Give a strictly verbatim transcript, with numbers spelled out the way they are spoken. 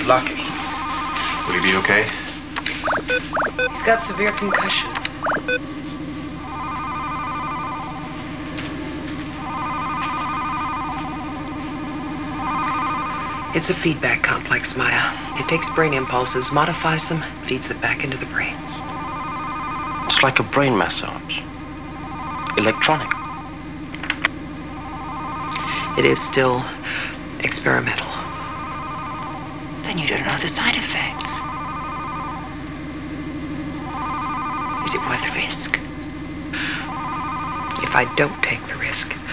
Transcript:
lucky. Will he be okay? He's got severe concussion. It's a feedback complex, Maya. It takes brain impulses, modifies them, feeds them back into the brain. It's like a brain massage. Electronic. It is still experimental. Then you don't know the side effects. Is it worth the risk? If I don't take the risk,